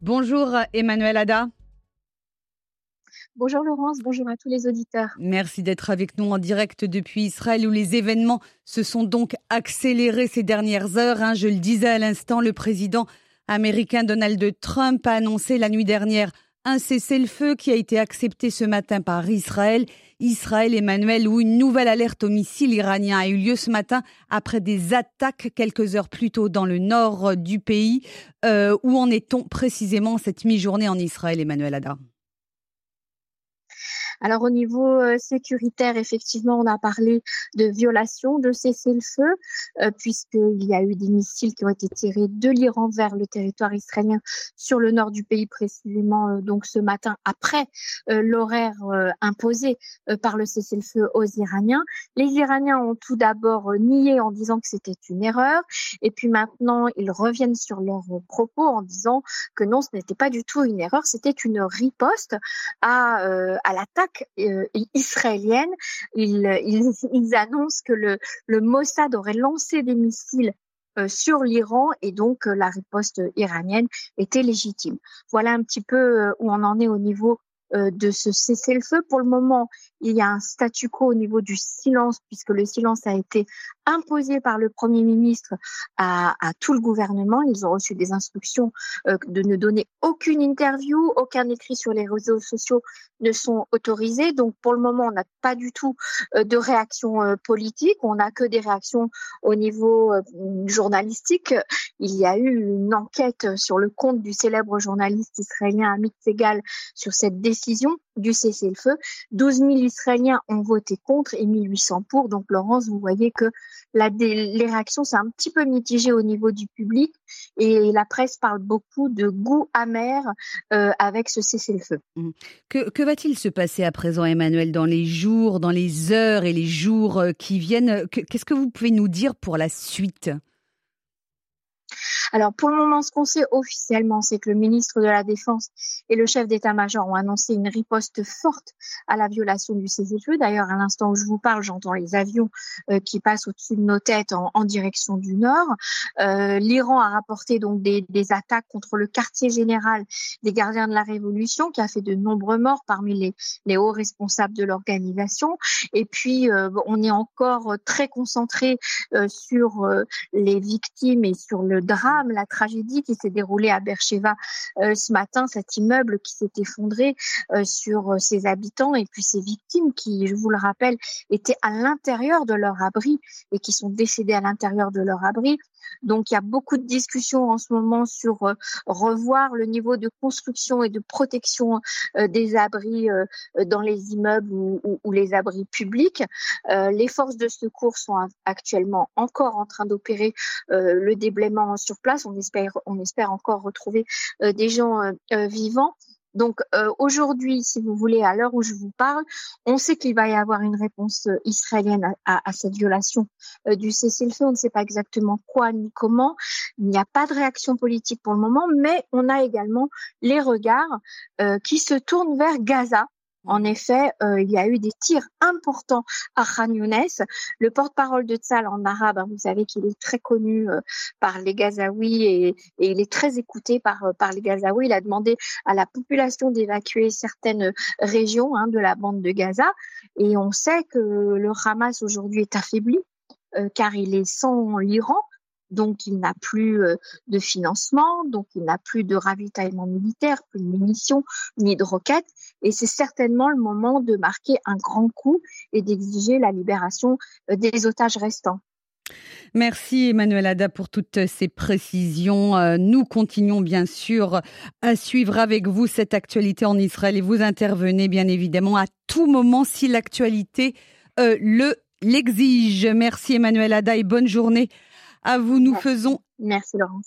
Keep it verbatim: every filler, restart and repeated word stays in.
Bonjour Emmanuelle Ada. Bonjour Laurence, bonjour à tous les auditeurs. Merci d'être avec nous en direct depuis Israël où les événements se sont donc accélérés ces dernières heures. Hein. Je le disais à l'instant, le président américain Donald Trump a annoncé la nuit dernière un cessez-le-feu qui a été accepté ce matin par Israël. Israël, Emmanuel, où une nouvelle alerte au missile iranien a eu lieu ce matin après des attaques quelques heures plus tôt dans le nord du pays. Euh, où en est-on précisément cette mi-journée en Israël, Emmanuelle Ada ? Alors au niveau euh, sécuritaire, effectivement, on a parlé de violation de cessez-le-feu, euh, puisqu'il y a eu des missiles qui ont été tirés de l'Iran vers le territoire israélien sur le nord du pays, précisément euh, donc ce matin, après euh, l'horaire euh, imposé euh, par le cessez-le-feu aux Iraniens. Les Iraniens ont tout d'abord euh, nié en disant que c'était une erreur, et puis maintenant ils reviennent sur leurs propos en disant que non, ce n'était pas du tout une erreur, c'était une riposte à, euh, à l'attaque Euh, israélienne. Ils, ils, ils annoncent que le, le Mossad aurait lancé des missiles euh, sur l'Iran et donc euh, la riposte iranienne était légitime. Voilà un petit peu euh, où on en est au niveau euh, de ce cessez-le-feu. Pour le moment, il y a un statu quo au niveau du silence, puisque le silence a été imposé par le Premier ministre à, à tout le gouvernement. Ils ont reçu des instructions euh, de ne donner aucune interview, aucun écrit sur les réseaux sociaux ne sont autorisés. Donc pour le moment, on n'a pas du tout euh, de réaction euh, politique, on n'a que des réactions au niveau euh, journalistique. Il y a eu une enquête sur le compte du célèbre journaliste israélien Amit Segal sur cette décision du cessez-le-feu. douze mille Israéliens ont voté contre et mille huit cents pour. Donc Laurence, vous voyez que la, les réactions, c'est un petit peu mitigé au niveau du public et la presse parle beaucoup de goût amer euh, avec ce cessez-le-feu. Que, que va-t-il se passer à présent, Emmanuel, dans les jours, dans les heures et les jours qui viennent ? Qu'est-ce que vous pouvez nous dire pour la suite ? Alors pour le moment, ce qu'on sait officiellement, c'est que le ministre de la Défense et le chef d'état-major ont annoncé une riposte forte à la violation du cessez-le-feu. D'ailleurs, à l'instant où je vous parle, j'entends les avions euh, qui passent au-dessus de nos têtes en, en direction du nord. Euh, L'Iran a rapporté donc des, des attaques contre le quartier général des gardiens de la Révolution, qui a fait de nombreux morts parmi les, les hauts responsables de l'organisation. Et puis, euh, on est encore très concentré euh, sur euh, les victimes et sur le drame, la tragédie qui s'est déroulée à Beersheva euh, ce matin, cet immeuble qui s'est effondré euh, sur euh, ses habitants et puis ses victimes qui, je vous le rappelle, étaient à l'intérieur de leur abri et qui sont décédées à l'intérieur de leur abri. Donc il y a beaucoup de discussions en ce moment sur euh, revoir le niveau de construction et de protection euh, des abris euh, dans les immeubles ou, ou, ou les abris publics. Euh, les forces de secours sont actuellement encore en train d'opérer euh, le déblaiement sur place. On espère, on espère encore retrouver euh, des gens euh, euh, vivants. Donc euh, aujourd'hui, si vous voulez, à l'heure où je vous parle, on sait qu'il va y avoir une réponse euh, israélienne à, à, à cette violation euh, du cessez-le-feu. On ne sait pas exactement quoi ni comment. Il n'y a pas de réaction politique pour le moment, mais on a également les regards euh, qui se tournent vers Gaza. En effet, euh, il y a eu des tirs importants à Khan Younes. Le porte-parole de Tzahal en arabe, hein, vous savez qu'il est très connu euh, par les Gazaouis et, et il est très écouté par, par les Gazaouis. Il a demandé à la population d'évacuer certaines régions hein, de la bande de Gaza. Et on sait que le Hamas aujourd'hui est affaibli euh, car il est sans l'Iran. Donc, il n'a plus euh, de financement, donc il n'a plus de ravitaillement militaire, plus de munitions, ni de roquettes. Et c'est certainement le moment de marquer un grand coup et d'exiger la libération euh, des otages restants. Merci Emmanuelle Ada pour toutes ces précisions. Euh, nous continuons bien sûr à suivre avec vous cette actualité en Israël et vous intervenez bien évidemment à tout moment si l'actualité euh, le l'exige. Merci Emmanuelle Ada et bonne journée à vous. Nous Merci. faisons Merci Laurence.